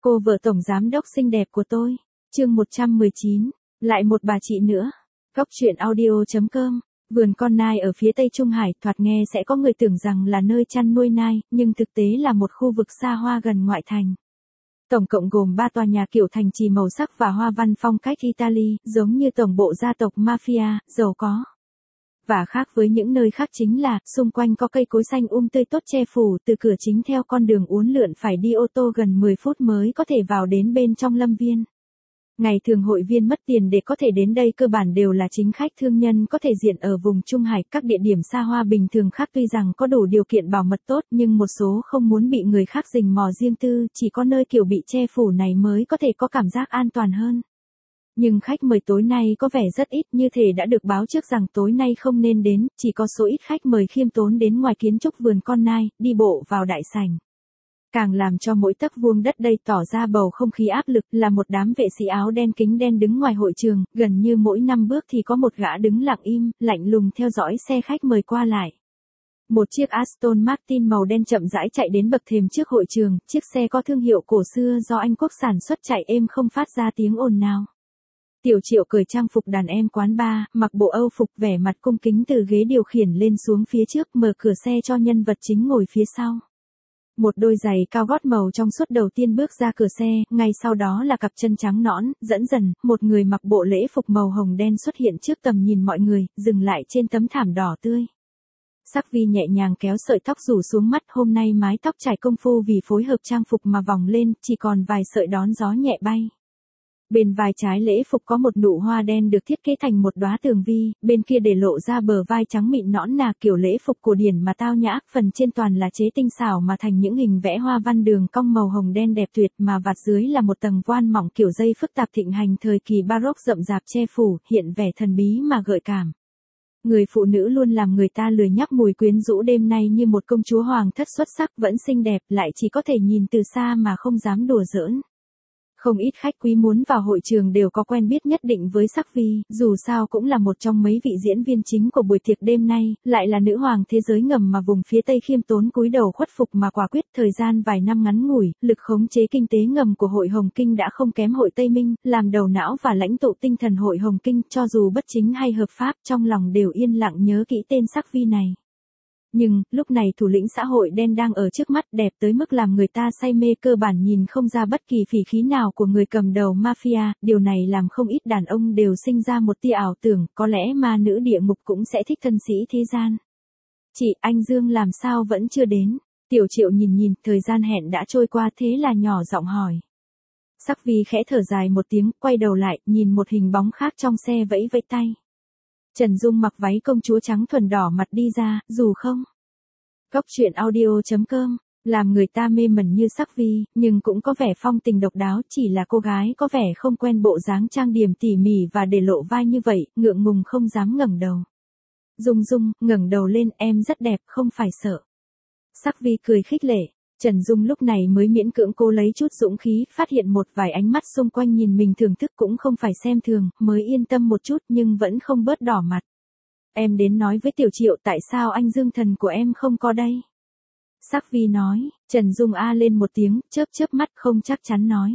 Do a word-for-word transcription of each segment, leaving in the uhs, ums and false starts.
Cô vợ tổng giám đốc xinh đẹp của tôi. Chương một trăm mười chín, lại một bà chị nữa. Góc truyện audio chấm com. Vườn con nai ở phía Tây Trung Hải, thoạt nghe sẽ có người tưởng rằng là nơi chăn nuôi nai, nhưng thực tế là một khu vực xa hoa gần ngoại thành. Tổng cộng gồm ba tòa nhà kiểu thành trì màu sắc và hoa văn phong cách Italy, giống như tổng bộ gia tộc mafia, giàu có. Và khác với những nơi khác chính là, xung quanh có cây cối xanh um tươi tốt che phủ, từ cửa chính theo con đường uốn lượn phải đi ô tô gần mười phút mới có thể vào đến bên trong lâm viên. Ngày thường hội viên mất tiền để có thể đến đây cơ bản đều là chính khách thương nhân có thể diện ở vùng Trung Hải. Các địa điểm xa hoa bình thường khác tuy rằng có đủ điều kiện bảo mật tốt, nhưng một số không muốn bị người khác rình mò riêng tư, chỉ có nơi kiểu bị che phủ này mới có thể có cảm giác an toàn hơn. Nhưng khách mời tối nay có vẻ rất ít, như thể đã được báo trước rằng tối nay không nên đến, chỉ có số ít khách mời khiêm tốn đến ngoài kiến trúc vườn con nai, đi bộ vào đại sảnh. Càng làm cho mỗi tấc vuông đất đây tỏ ra bầu không khí áp lực là một đám vệ sĩ áo đen kính đen đứng ngoài hội trường, gần như mỗi năm bước thì có một gã đứng lặng im, lạnh lùng theo dõi xe khách mời qua lại. Một chiếc Aston Martin màu đen chậm rãi chạy đến bậc thềm trước hội trường, chiếc xe có thương hiệu cổ xưa do Anh Quốc sản xuất chạy êm không phát ra tiếng ồn nào. Tiểu Triệu cởi trang phục đàn em quán bar, mặc bộ Âu phục vẻ mặt cung kính từ ghế điều khiển lên xuống phía trước, mở cửa xe cho nhân vật chính ngồi phía sau. Một đôi giày cao gót màu trong suốt đầu tiên bước ra cửa xe, ngay sau đó là cặp chân trắng nõn, dẫn dần, một người mặc bộ lễ phục màu hồng đen xuất hiện trước tầm nhìn mọi người, dừng lại trên tấm thảm đỏ tươi. Sắc Vi nhẹ nhàng kéo sợi tóc rủ xuống mắt, hôm nay mái tóc trải công phu vì phối hợp trang phục mà vòng lên, chỉ còn vài sợi đón gió nhẹ bay. Bên vai trái lễ phục có một nụ hoa đen được thiết kế thành một đóa tường vi, bên kia để lộ ra bờ vai trắng mịn nõn nà kiểu lễ phục cổ điển mà tao nhã, phần trên toàn là chế tinh xảo mà thành những hình vẽ hoa văn đường cong màu hồng đen đẹp tuyệt, mà vạt dưới là một tầng voan mỏng kiểu dây phức tạp thịnh hành thời kỳ Baroque rậm rạp che phủ, hiện vẻ thần bí mà gợi cảm. Người phụ nữ luôn làm người ta lười nhắc mùi quyến rũ đêm nay như một công chúa hoàng thất xuất sắc, vẫn xinh đẹp, lại chỉ có thể nhìn từ xa mà không dám đùa giỡn. Không ít khách quý muốn vào hội trường đều có quen biết nhất định với Sắc Vi, dù sao cũng là một trong mấy vị diễn viên chính của buổi tiệc đêm nay, lại là nữ hoàng thế giới ngầm mà vùng phía Tây khiêm tốn cúi đầu khuất phục mà quả quyết. Thời gian vài năm ngắn ngủi, lực khống chế kinh tế ngầm của hội Hồng Kinh đã không kém hội Tây Minh, làm đầu não và lãnh tụ tinh thần hội Hồng Kinh, cho dù bất chính hay hợp pháp, trong lòng đều yên lặng nhớ kỹ tên Sắc Vi này. Nhưng, lúc này thủ lĩnh xã hội đen đang ở trước mắt, đẹp tới mức làm người ta say mê, cơ bản nhìn không ra bất kỳ phỉ khí nào của người cầm đầu mafia, điều này làm không ít đàn ông đều sinh ra một tia ảo tưởng, có lẽ ma nữ địa ngục cũng sẽ thích thân sĩ thế gian. Chị, anh Dương làm sao vẫn chưa đến? Tiểu Triệu nhìn nhìn, thời gian hẹn đã trôi qua, thế là nhỏ giọng hỏi. Sắc Vi khẽ thở dài một tiếng, quay đầu lại, nhìn một hình bóng khác trong xe vẫy vẫy tay. Trần Dung mặc váy công chúa trắng thuần đỏ mặt đi ra, dù không. Góc truyện audio chấm com, làm người ta mê mẩn như Sắc Vi, nhưng cũng có vẻ phong tình độc đáo, chỉ là cô gái có vẻ không quen bộ dáng trang điểm tỉ mỉ và để lộ vai như vậy, ngượng ngùng không dám ngẩng đầu. Dung Dung, ngẩng đầu lên, em rất đẹp, không phải sợ. Sắc Vi cười khích lệ. Trần Dung lúc này mới miễn cưỡng cố lấy chút dũng khí, phát hiện một vài ánh mắt xung quanh nhìn mình thưởng thức cũng không phải xem thường, mới yên tâm một chút nhưng vẫn không bớt đỏ mặt. Em đến nói với Tiểu Triệu tại sao anh Dương thần của em không có đây. Sắc Vi nói, Trần Dung a lên một tiếng, chớp chớp mắt không chắc chắn nói.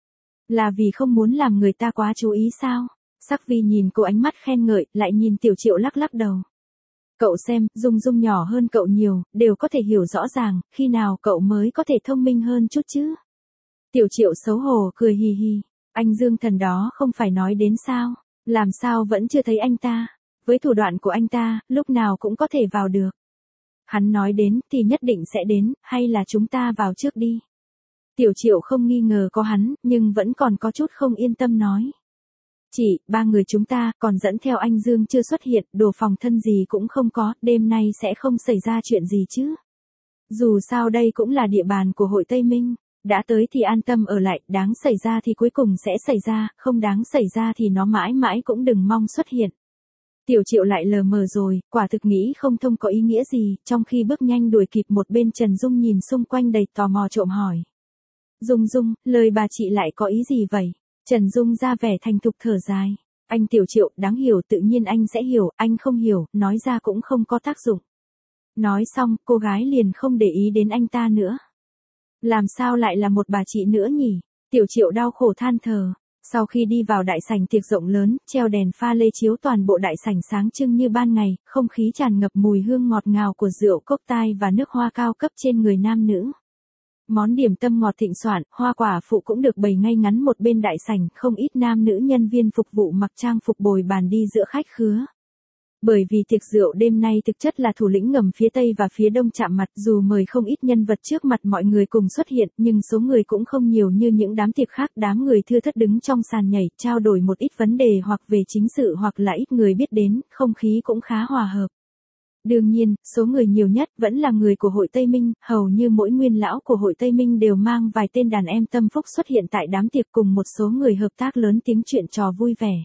Là vì không muốn làm người ta quá chú ý sao? Sắc Vi nhìn cô ánh mắt khen ngợi, lại nhìn Tiểu Triệu lắc lắc đầu. Cậu xem, Dung Dung nhỏ hơn cậu nhiều, đều có thể hiểu rõ ràng, khi nào cậu mới có thể thông minh hơn chút chứ? Tiểu Triệu xấu hổ cười hì hì, anh Dương thần đó không phải nói đến sao, làm sao vẫn chưa thấy anh ta, với thủ đoạn của anh ta, lúc nào cũng có thể vào được. Hắn nói đến thì nhất định sẽ đến, hay là chúng ta vào trước đi. Tiểu Triệu không nghi ngờ có hắn, nhưng vẫn còn có chút không yên tâm nói. Chị, ba người chúng ta, còn dẫn theo anh Dương chưa xuất hiện, đồ phòng thân gì cũng không có, đêm nay sẽ không xảy ra chuyện gì chứ. Dù sao đây cũng là địa bàn của hội Tây Minh, đã tới thì an tâm ở lại, đáng xảy ra thì cuối cùng sẽ xảy ra, không đáng xảy ra thì nó mãi mãi cũng đừng mong xuất hiện. Tiểu Triệu lại lờ mờ rồi, quả thực nghĩ không thông có ý nghĩa gì, trong khi bước nhanh đuổi kịp một bên Trần Dung nhìn xung quanh đầy tò mò trộm hỏi. Dung Dung, lời bà chị lại có ý gì vậy? Trần Dung ra vẻ thành thục thở dài. Anh Tiểu Triệu, đáng hiểu tự nhiên anh sẽ hiểu, anh không hiểu, nói ra cũng không có tác dụng. Nói xong, cô gái liền không để ý đến anh ta nữa. Làm sao lại là một bà chị nữa nhỉ? Tiểu Triệu đau khổ than thở. Sau khi đi vào đại sảnh tiệc rộng lớn, treo đèn pha lê chiếu toàn bộ đại sảnh sáng trưng như ban ngày, không khí tràn ngập mùi hương ngọt ngào của rượu cốc tai và nước hoa cao cấp trên người nam nữ. Món điểm tâm ngọt thịnh soạn, hoa quả phụ cũng được bày ngay ngắn một bên đại sảnh, không ít nam nữ nhân viên phục vụ mặc trang phục bồi bàn đi giữa khách khứa. Bởi vì tiệc rượu đêm nay thực chất là thủ lĩnh ngầm phía Tây và phía Đông chạm mặt, dù mời không ít nhân vật trước mặt mọi người cùng xuất hiện, nhưng số người cũng không nhiều như những đám tiệc khác, đám người thưa thớt đứng trong sàn nhảy, trao đổi một ít vấn đề hoặc về chính sự hoặc là ít người biết đến, không khí cũng khá hòa hợp. Đương nhiên, số người nhiều nhất vẫn là người của hội Tây Minh, hầu như mỗi nguyên lão của hội Tây Minh đều mang vài tên đàn em tâm phúc xuất hiện tại đám tiệc cùng một số người hợp tác lớn tiếng chuyện trò vui vẻ.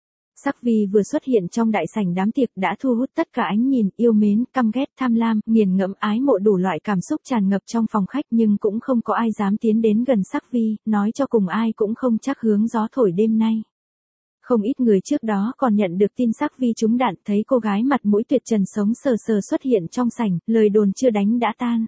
Sắc Vi vừa xuất hiện trong đại sảnh đám tiệc đã thu hút tất cả ánh nhìn, yêu mến, căm ghét, tham lam, nghiền ngẫm, ái mộ đủ loại cảm xúc tràn ngập trong phòng khách nhưng cũng không có ai dám tiến đến gần Sắc Vi, nói cho cùng ai cũng không chắc hướng gió thổi đêm nay. Không ít người trước đó còn nhận được tin Sắc Vi trúng đạn, thấy cô gái mặt mũi tuyệt trần sống sờ sờ xuất hiện trong sảnh, lời đồn chưa đánh đã tan.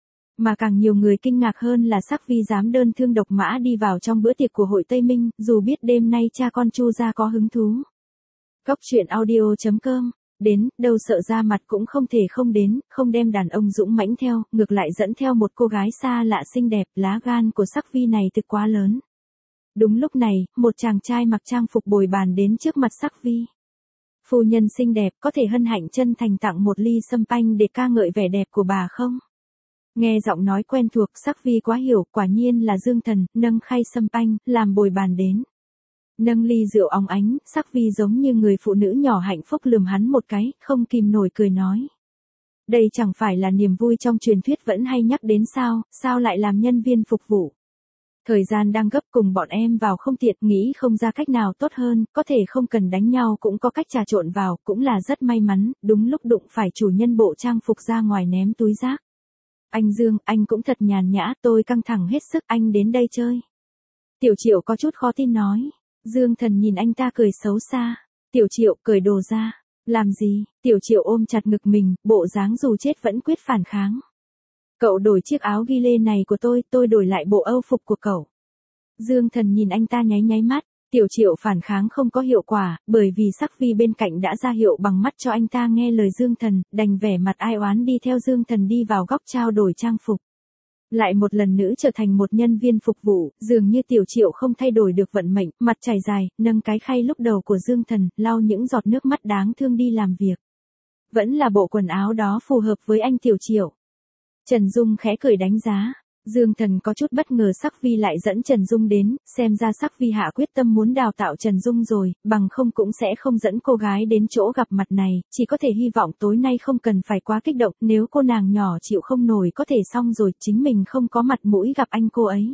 Mà càng nhiều người kinh ngạc hơn là Sắc Vi dám đơn thương độc mã đi vào trong bữa tiệc của hội Tây Minh, dù biết đêm nay cha con Chu gia có hứng thú. Góc truyện audio chấm com, đến, đâu sợ ra mặt cũng không thể không đến, không đem đàn ông dũng mãnh theo, ngược lại dẫn theo một cô gái xa lạ xinh đẹp, lá gan của Sắc Vi này thực quá lớn. Đúng lúc này, một chàng trai mặc trang phục bồi bàn đến trước mặt Sắc Vi. Phu nhân xinh đẹp, có thể hân hạnh chân thành tặng một ly sâm panh để ca ngợi vẻ đẹp của bà không? Nghe giọng nói quen thuộc, Sắc Vi quá hiểu, quả nhiên là Dương Thần, nâng khay sâm panh, làm bồi bàn đến. Nâng ly rượu óng ánh, Sắc Vi giống như người phụ nữ nhỏ hạnh phúc lườm hắn một cái, không kìm nổi cười nói. Đây chẳng phải là niềm vui trong truyền thuyết vẫn hay nhắc đến sao, sao lại làm nhân viên phục vụ. Thời gian đang gấp cùng bọn em vào không tiện, nghĩ không ra cách nào tốt hơn, có thể không cần đánh nhau cũng có cách trà trộn vào, cũng là rất may mắn, đúng lúc đụng phải chủ nhân bộ trang phục ra ngoài ném túi rác. Anh Dương, anh cũng thật nhàn nhã, tôi căng thẳng hết sức, anh đến đây chơi. Tiểu Triệu có chút khó tin nói. Dương Thần nhìn anh ta cười xấu xa. Tiểu Triệu, cởi đồ ra. Làm gì? Tiểu Triệu ôm chặt ngực mình, bộ dáng dù chết vẫn quyết phản kháng. Cậu đổi chiếc áo ghi lê này của tôi, tôi đổi lại bộ âu phục của cậu. Dương Thần nhìn anh ta nháy nháy mắt. Tiểu Triệu phản kháng không có hiệu quả, bởi vì Sắc Vi bên cạnh đã ra hiệu bằng mắt cho anh ta nghe lời Dương Thần, đành vẻ mặt ai oán đi theo Dương Thần đi vào góc trao đổi trang phục. Lại một lần nữa trở thành một nhân viên phục vụ, dường như Tiểu Triệu không thay đổi được vận mệnh, mặt chảy dài, nâng cái khay lúc đầu của Dương Thần, lau những giọt nước mắt đáng thương đi làm việc. Vẫn là bộ quần áo đó phù hợp với anh Tiểu Triệu. Trần Dung khẽ cười đánh giá. Dương Thần có chút bất ngờ Sắc Vi lại dẫn Trần Dung đến, xem ra Sắc Vi hạ quyết tâm muốn đào tạo Trần Dung rồi, bằng không cũng sẽ không dẫn cô gái đến chỗ gặp mặt này, chỉ có thể hy vọng tối nay không cần phải quá kích động, nếu cô nàng nhỏ chịu không nổi có thể xong rồi, chính mình không có mặt mũi gặp anh cô ấy.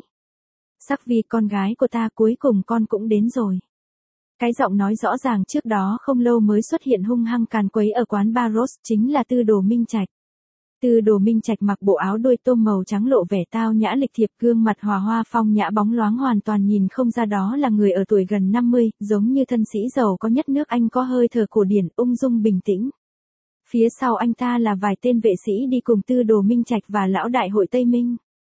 Sắc Vi, con gái của ta, cuối cùng con cũng đến rồi. Cái giọng nói rõ ràng trước đó không lâu mới xuất hiện hung hăng càn quấy ở quán bar Rose chính là Tư Đồ Minh Trạch. Tư Đồ Minh Trạch mặc bộ áo đôi tôm màu trắng lộ vẻ tao nhã lịch thiệp, gương mặt hòa hoa phong nhã bóng loáng hoàn toàn nhìn không ra đó là người ở tuổi gần năm mươi, giống như thân sĩ giàu có nhất nước Anh, có hơi thở cổ điển, ung dung bình tĩnh. Phía sau anh ta là vài tên vệ sĩ đi cùng Tư Đồ Minh Trạch và lão đại hội Tây Minh.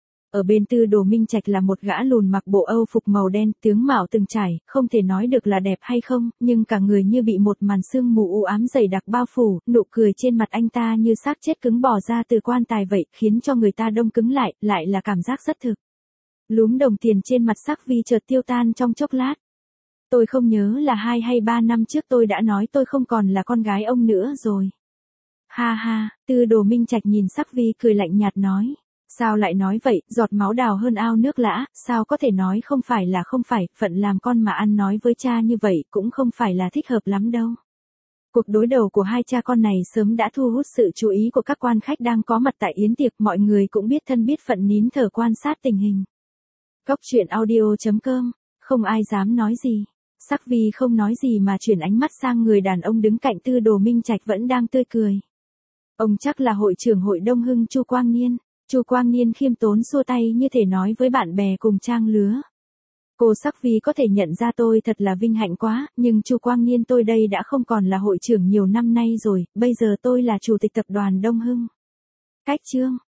Ở bên Tư Đồ Minh Trạch là một gã lùn mặc bộ âu phục màu đen, tướng mạo từng trải, không thể nói được là đẹp hay không, nhưng cả người như bị một màn sương mù u ám dày đặc bao phủ, nụ cười trên mặt anh ta như xác chết cứng bò ra từ quan tài vậy, khiến cho người ta đông cứng lại, lại là cảm giác rất thực. Lúm đồng tiền trên mặt Sắc Vi chợt tiêu tan trong chốc lát. Tôi không nhớ là hai hay ba năm trước tôi đã nói tôi không còn là con gái ông nữa rồi. Ha ha, Tư Đồ Minh Trạch nhìn Sắc Vi cười lạnh nhạt nói. Sao lại nói vậy, giọt máu đào hơn ao nước lã, sao có thể nói không phải là không phải, phận làm con mà ăn nói với cha như vậy cũng không phải là thích hợp lắm đâu. Cuộc đối đầu của hai cha con này sớm đã thu hút sự chú ý của các quan khách đang có mặt tại yến tiệc, mọi người cũng biết thân biết phận nín thở quan sát tình hình. Góc truyện audio chấm com, không ai dám nói gì. Sắc Vi không nói gì mà chuyển ánh mắt sang người đàn ông đứng cạnh Tư Đồ Minh Trạch vẫn đang tươi cười. Ông chắc là hội trưởng hội Đông Hưng Chu Quang Niên. Chu Quang Niên khiêm tốn xua tay như thể nói với bạn bè cùng trang lứa. Cô Sắc Vi có thể nhận ra tôi thật là vinh hạnh quá, nhưng Chu Quang Niên, tôi đây đã không còn là hội trưởng nhiều năm nay rồi, bây giờ tôi là chủ tịch tập đoàn Đông Hưng. Cách chương.